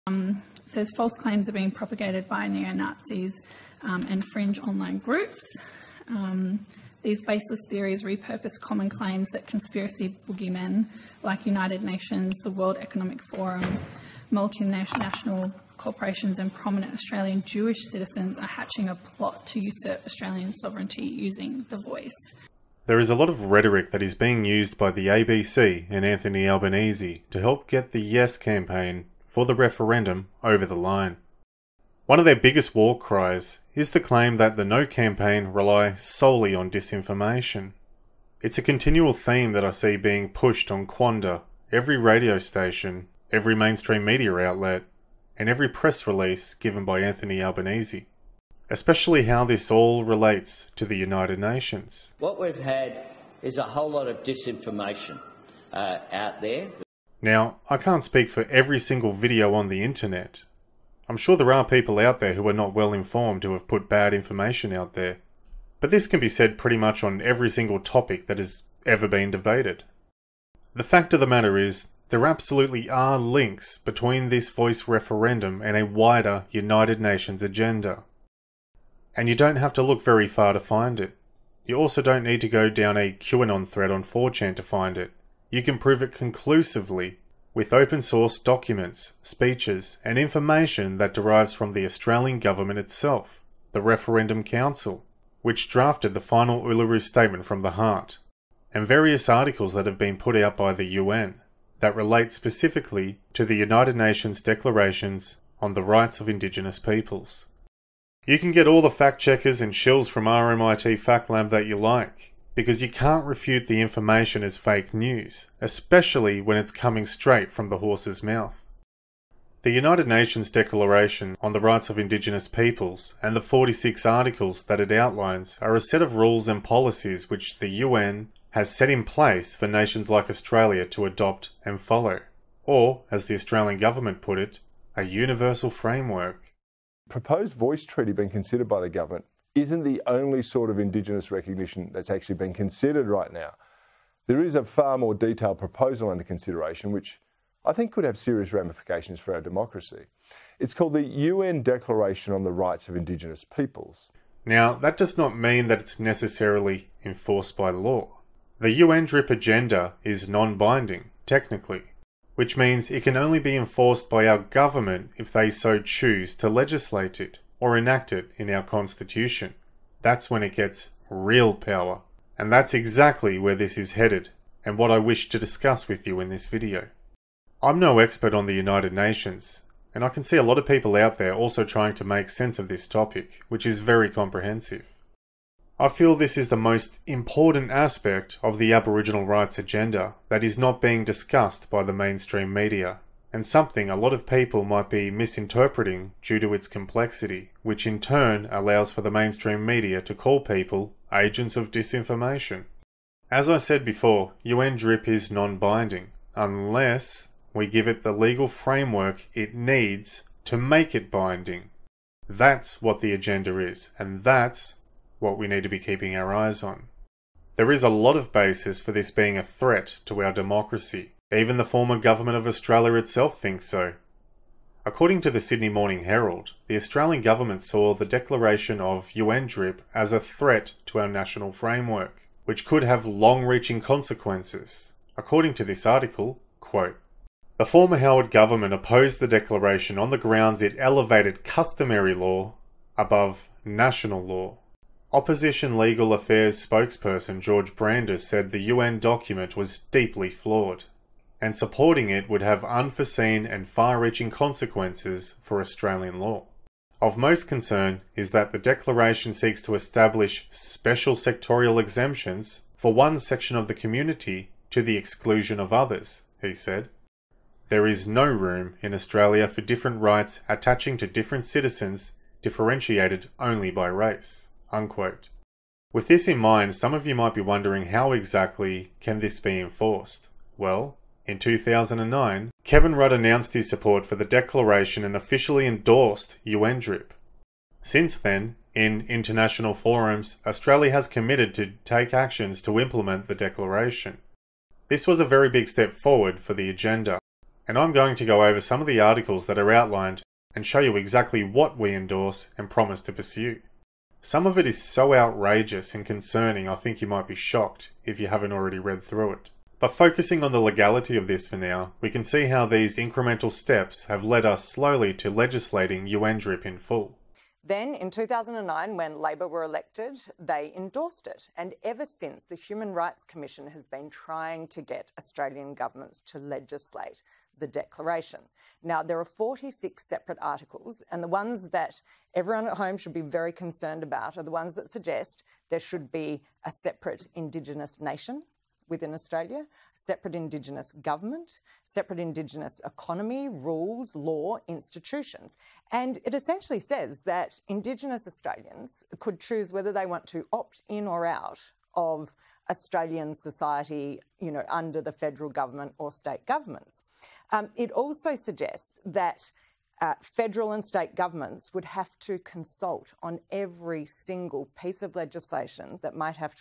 It says false claims are being propagated by neo-Nazis and fringe online groups. These baseless theories repurpose common claims that conspiracy boogeymen like United Nations, the World Economic Forum, multinational corporations and prominent Australian Jewish citizens are hatching a plot to usurp Australian sovereignty using The Voice. There is a lot of rhetoric that is being used by the ABC and Anthony Albanese to help get the Yes campaign for the referendum over the line. One of their biggest war cries is the claim that the No campaign rely solely on disinformation. It's a continual theme that I see being pushed on Quanda, every radio station, every mainstream media outlet, and every press release given by Anthony Albanese. Especially how this all relates to the United Nations. What we've had is a whole lot of disinformation out there. Now, I can't speak for every single video on the internet. I'm sure there are people out there who are not well informed who have put bad information out there. But this can be said pretty much on every single topic that has ever been debated. The fact of the matter is, there absolutely are links between this Voice referendum and a wider United Nations agenda. And you don't have to look very far to find it. You also don't need to go down a QAnon thread on 4chan to find it. You can prove it conclusively with open source documents, speeches, and information that derives from the Australian government itself, the Referendum Council, which drafted the final Uluru Statement from the Heart, and various articles that have been put out by the UN that relate specifically to the United Nations declarations on the rights of Indigenous peoples. You can get all the fact checkers and shills from RMIT Fact Lab that you like, because you can't refute the information as fake news, especially when it's coming straight from the horse's mouth. The United Nations Declaration on the Rights of Indigenous Peoples and the 46 articles that it outlines are a set of rules and policies which the UN has set in place for nations like Australia to adopt and follow, or, as the Australian government put it, a universal framework. Proposed Voice Treaty being considered by the government isn't the only sort of Indigenous recognition that's actually being considered right now. There is a far more detailed proposal under consideration which I think could have serious ramifications for our democracy. It's called the UN Declaration on the Rights of Indigenous Peoples. Now, that does not mean that it's necessarily enforced by law. The UN DRIP agenda is non-binding, technically, which means it can only be enforced by our government if they so choose to legislate it or enact it in our constitution. That's when it gets real power. And that's exactly where this is headed, and what I wish to discuss with you in this video. I'm no expert on the United Nations, and I can see a lot of people out there also trying to make sense of this topic, which is very comprehensive. I feel this is the most important aspect of the Aboriginal rights agenda that is not being discussed by the mainstream media, and something a lot of people might be misinterpreting due to its complexity, which in turn allows for the mainstream media to call people agents of disinformation. As I said before, UN DRIP is non-binding, unless we give it the legal framework it needs to make it binding. That's what the agenda is, and that's what we need to be keeping our eyes on. There is a lot of basis for this being a threat to our democracy. Even the former government of Australia itself thinks so. According to the Sydney Morning Herald, the Australian government saw the declaration of UN DRIP as a threat to our national framework, which could have long-reaching consequences. According to this article, quote, "The former Howard government opposed the declaration on the grounds it elevated customary law above national law. Opposition Legal Affairs spokesperson George Brandis said the UN document was deeply flawed, and supporting it would have unforeseen and far-reaching consequences for Australian law. Of most concern is that the declaration seeks to establish special sectorial exemptions for one section of the community to the exclusion of others," he said. "There is no room in Australia for different rights attaching to different citizens differentiated only by race." Unquote. With this in mind, some of you might be wondering how exactly can this be enforced? Well, in 2009, Kevin Rudd announced his support for the declaration and officially endorsed UN DRIP. Since then, in international forums, Australia has committed to take actions to implement the declaration. This was a very big step forward for the agenda, and I'm going to go over some of the articles that are outlined and show you exactly what we endorse and promise to pursue. Some of it is so outrageous and concerning I think you might be shocked if you haven't already read through it. But focusing on the legality of this for now, we can see how these incremental steps have led us slowly to legislating UNDRIP in full. Then, in 2009, when Labor were elected, they endorsed it. And ever since, the Human Rights Commission has been trying to get Australian governments to legislate the Declaration. Now, there are 46 separate articles, and the ones that everyone at home should be very concerned about are the ones that suggest there should be a separate Indigenous nation within Australia, separate Indigenous government, separate Indigenous economy, rules, law, institutions. And it essentially says that Indigenous Australians could choose whether they want to opt in or out of Australian society, under the federal government or state governments. It also suggests that federal and state governments would have to consult on every single piece of legislation that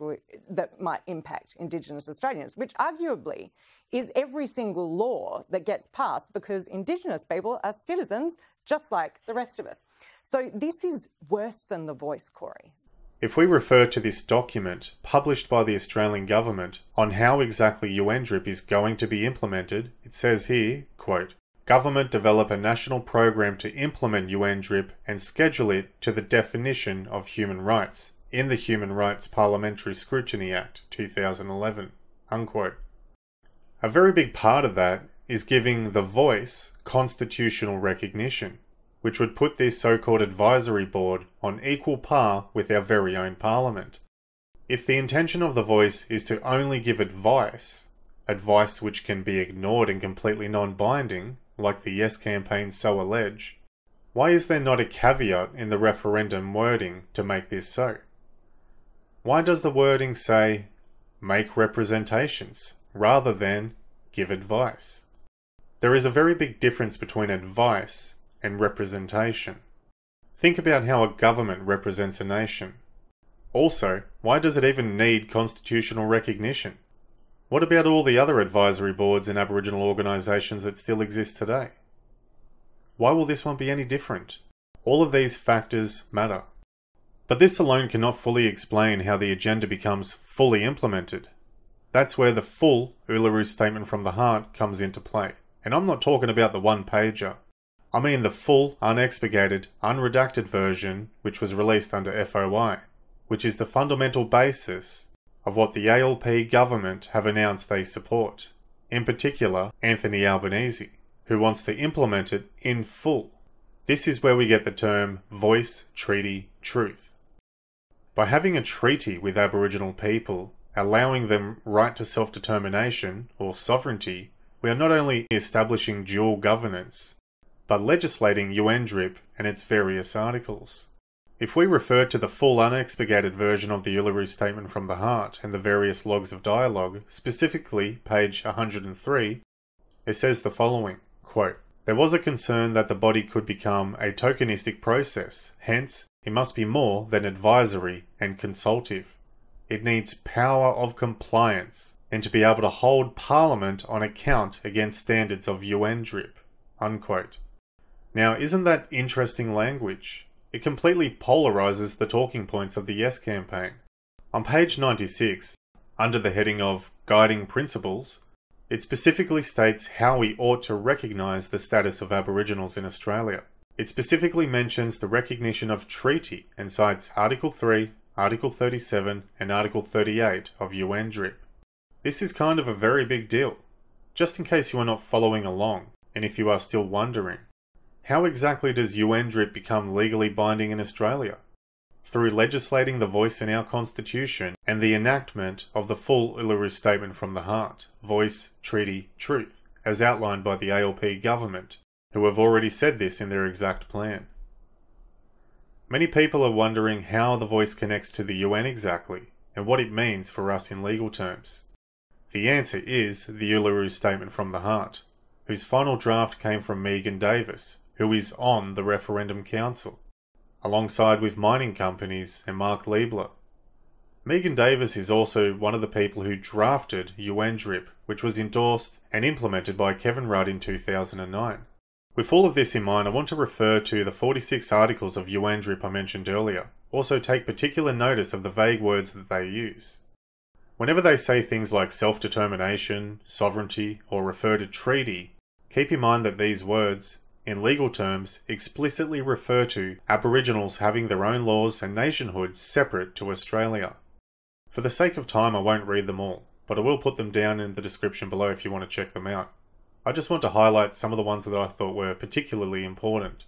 might impact Indigenous Australians, which arguably is every single law that gets passed, because Indigenous people are citizens just like the rest of us. So this is worse than The Voice, Corey. If we refer to this document published by the Australian government on how exactly UNDRIP is going to be implemented, it says here, quote, "Government develop a national program to implement UNDRIP and schedule it to the definition of human rights in the Human Rights Parliamentary Scrutiny Act 2011, unquote. A very big part of that is giving The Voice constitutional recognition, which would put this so-called advisory board on equal par with our very own parliament. If the intention of The Voice is to only give advice which can be ignored and completely non-binding, like the Yes campaign so allege, why is there not a caveat in the referendum wording to make this so? Why does the wording say, make representations, rather than give advice? There is a very big difference between advice and representation. Think about how a government represents a nation. Also, why does it even need constitutional recognition? What about all the other advisory boards and Aboriginal organisations that still exist today? Why will this one be any different? All of these factors matter. But this alone cannot fully explain how the agenda becomes fully implemented. That's where the full Uluru Statement from the Heart comes into play. And I'm not talking about the one-pager. I mean the full, unexpurgated, unredacted version which was released under FOI, which is the fundamental basis of what the ALP government have announced they support, in particular Anthony Albanese, who wants to implement it in full. This is where we get the term Voice, Treaty, Truth. By having a treaty with Aboriginal people, allowing them right to self-determination or sovereignty, we are not only establishing dual governance, but legislating UNDRIP and its various articles. If we refer to the full unexpurgated version of the Uluru Statement from the Heart and the various logs of dialogue, specifically page 103, it says the following, quote, "There was a concern that the body could become a tokenistic process, hence it must be more than advisory and consultative. It needs power of compliance and to be able to hold Parliament on account against standards of UNDRIP," unquote. Now, isn't that interesting language? It completely polarises the talking points of the Yes campaign. On page 96, under the heading of Guiding Principles, it specifically states how we ought to recognise the status of Aboriginals in Australia. It specifically mentions the recognition of treaty and cites Article 3, Article 37 and Article 38 of UNDRIP. This is kind of a very big deal. Just in case you are not following along, and if you are still wondering, how exactly does UNDRIP become legally binding in Australia? Through legislating the voice in our Constitution and the enactment of the full Uluru Statement from the Heart, Voice, Treaty, Truth, as outlined by the ALP government, who have already said this in their exact plan. Many people are wondering how the voice connects to the UN exactly, and what it means for us in legal terms. The answer is the Uluru Statement from the Heart, whose final draft came from Megan Davis, who is on the Referendum Council, alongside with mining companies and Mark Liebler. Megan Davis is also one of the people who drafted UNDRIP, which was endorsed and implemented by Kevin Rudd in 2009. With all of this in mind, I want to refer to the 46 articles of UNDRIP I mentioned earlier. Also take particular notice of the vague words that they use. Whenever they say things like self-determination, sovereignty, or refer to treaty, keep in mind that these words, in legal terms, explicitly refer to Aboriginals having their own laws and nationhood separate to Australia. For the sake of time, I won't read them all, but I will put them down in the description below if you want to check them out. I just want to highlight some of the ones that I thought were particularly important.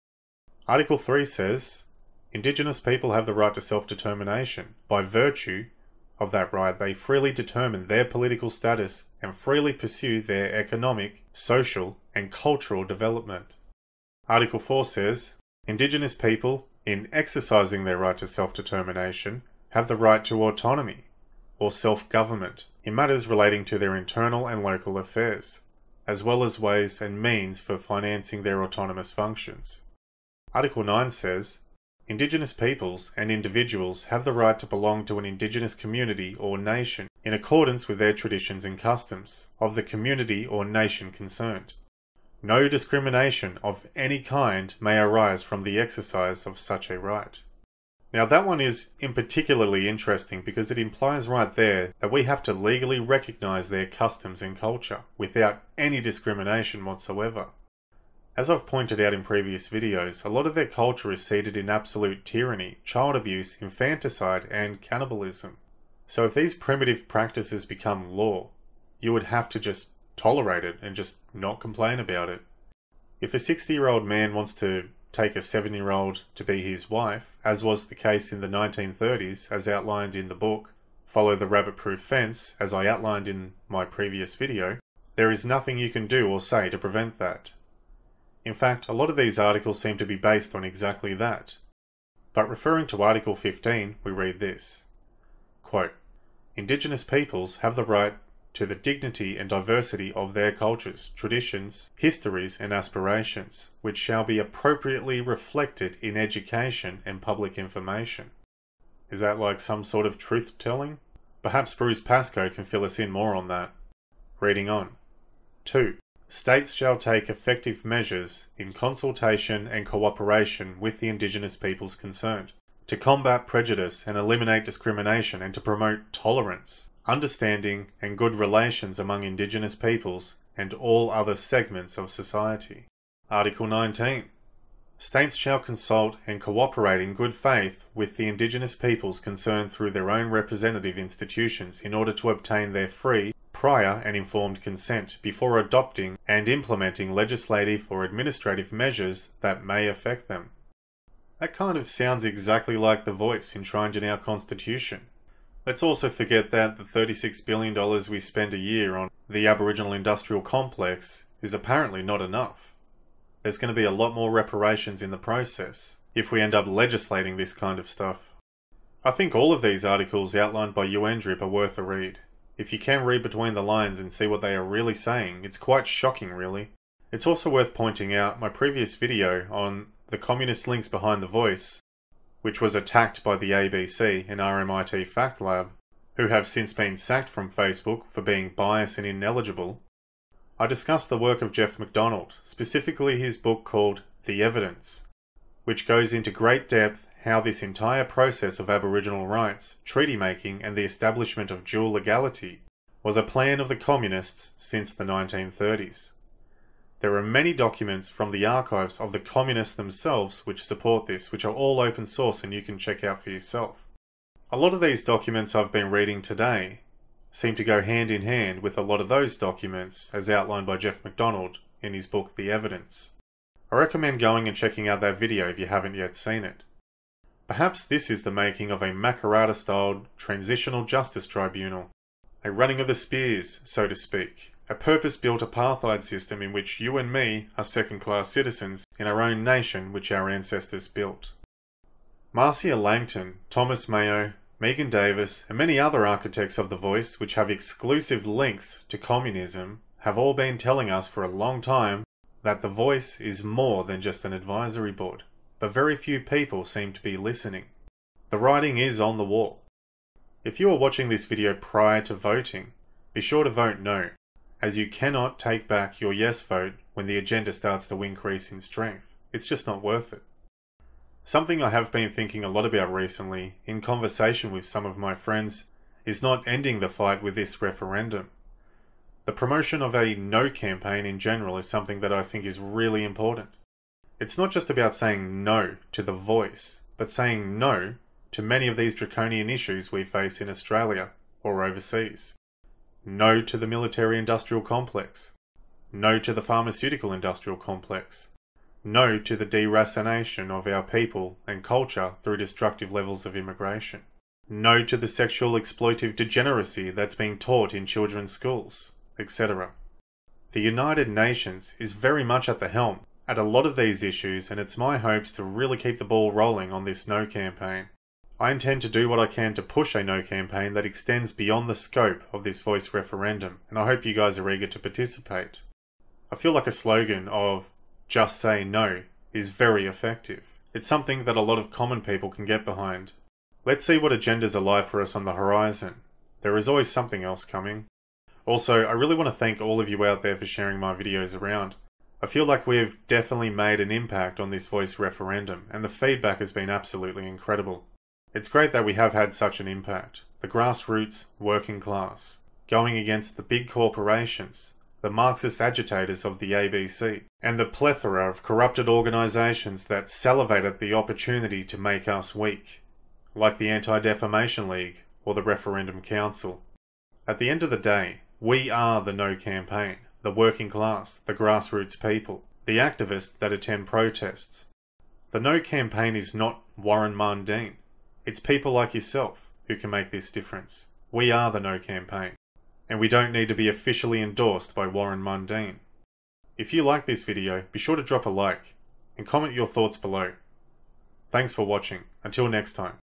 Article 3 says, Indigenous people have the right to self-determination. By virtue of that right, they freely determine their political status and freely pursue their economic, social, and cultural development. Article 4 says, Indigenous people, in exercising their right to self-determination, have the right to autonomy, or self-government, in matters relating to their internal and local affairs, as well as ways and means for financing their autonomous functions. Article 9 says, Indigenous peoples and individuals have the right to belong to an Indigenous community or nation in accordance with their traditions and customs of the community or nation concerned. No discrimination of any kind may arise from the exercise of such a right. Now that one is particularly interesting because it implies right there that we have to legally recognise their customs and culture without any discrimination whatsoever. As I've pointed out in previous videos, a lot of their culture is seated in absolute tyranny, child abuse, infanticide, and cannibalism. So if these primitive practices become law, you would have to just tolerate it and just not complain about it. If a 60-year-old man wants to take a 7-year-old to be his wife, as was the case in the 1930s as outlined in the book Follow the Rabbit-Proof Fence, as I outlined in my previous video, there is nothing you can do or say to prevent that. In fact, a lot of these articles seem to be based on exactly that. But referring to Article 15, we read this, quote, Indigenous peoples have the right to the dignity and diversity of their cultures, traditions, histories, and aspirations, which shall be appropriately reflected in education and public information. Is that like some sort of truth-telling? Perhaps Bruce Pascoe can fill us in more on that. Reading on. 2. States shall take effective measures in consultation and cooperation with the Indigenous peoples concerned, to combat prejudice and eliminate discrimination and to promote tolerance, understanding and good relations among Indigenous peoples and all other segments of society. Article 19. States shall consult and cooperate in good faith with the Indigenous peoples concerned through their own representative institutions in order to obtain their free, prior and informed consent before adopting and implementing legislative or administrative measures that may affect them. That kind of sounds exactly like the voice enshrined in our Constitution. Let's also forget that the $36 billion we spend a year on the Aboriginal industrial complex is apparently not enough. There's going to be a lot more reparations in the process if we end up legislating this kind of stuff. I think all of these articles outlined by UNDRIP are worth a read. If you can read between the lines and see what they are really saying, it's quite shocking really. It's also worth pointing out my previous video on the communist links behind the voice, which was attacked by the ABC and RMIT Fact Lab, who have since been sacked from Facebook for being biased and ineligible. I discussed the work of Jeff MacDonald, specifically his book called The Evidence, which goes into great depth how this entire process of Aboriginal rights, treaty making and the establishment of dual legality was a plan of the communists since the 1930s. There are many documents from the archives of the communists themselves which support this, which are all open source and you can check out for yourself. A lot of these documents I've been reading today seem to go hand in hand with a lot of those documents as outlined by Jeff MacDonald in his book The Evidence. I recommend going and checking out that video if you haven't yet seen it. Perhaps this is the making of a Makarrata-styled transitional justice tribunal, a running of the spears, so to speak, a purpose-built apartheid system in which you and me are second-class citizens in our own nation which our ancestors built. Marcia Langton, Thomas Mayo, Megan Davis, and many other architects of the voice which have exclusive links to communism have all been telling us for a long time that the voice is more than just an advisory board, but very few people seem to be listening. The writing is on the wall. If you are watching this video prior to voting, be sure to vote no, as you cannot take back your yes vote when the agenda starts to increase in strength. It's just not worth it. Something I have been thinking a lot about recently, in conversation with some of my friends, is not ending the fight with this referendum. The promotion of a no campaign in general is something that I think is really important. It's not just about saying no to the voice, but saying no to many of these draconian issues we face in Australia or overseas. No to the military-industrial complex. No to the pharmaceutical-industrial complex. No to the deracination of our people and culture through destructive levels of immigration. No to the sexual exploitive degeneracy that's being taught in children's schools, etc. The United Nations is very much at the helm at a lot of these issues, and it's my hopes to really keep the ball rolling on this no campaign. I intend to do what I can to push a no campaign that extends beyond the scope of this voice referendum, and I hope you guys are eager to participate. I feel like a slogan of "just say no" is very effective. It's something that a lot of common people can get behind. Let's see what agendas are live for us on the horizon. There is always something else coming. Also, I really want to thank all of you out there for sharing my videos around. I feel like we've definitely made an impact on this voice referendum, and the feedback has been absolutely incredible. It's great that we have had such an impact. The grassroots, working class, going against the big corporations, the Marxist agitators of the ABC, and the plethora of corrupted organisations that salivate at the opportunity to make us weak, like the Anti-Defamation League or the Referendum Council. At the end of the day, we are the No campaign, the working class, the grassroots people, the activists that attend protests. The No campaign is not Warren Mundine. It's people like yourself who can make this difference. We are the No campaign, and we don't need to be officially endorsed by Warren Mundine. If you like this video, be sure to drop a like and comment your thoughts below. Thanks for watching. Until next time.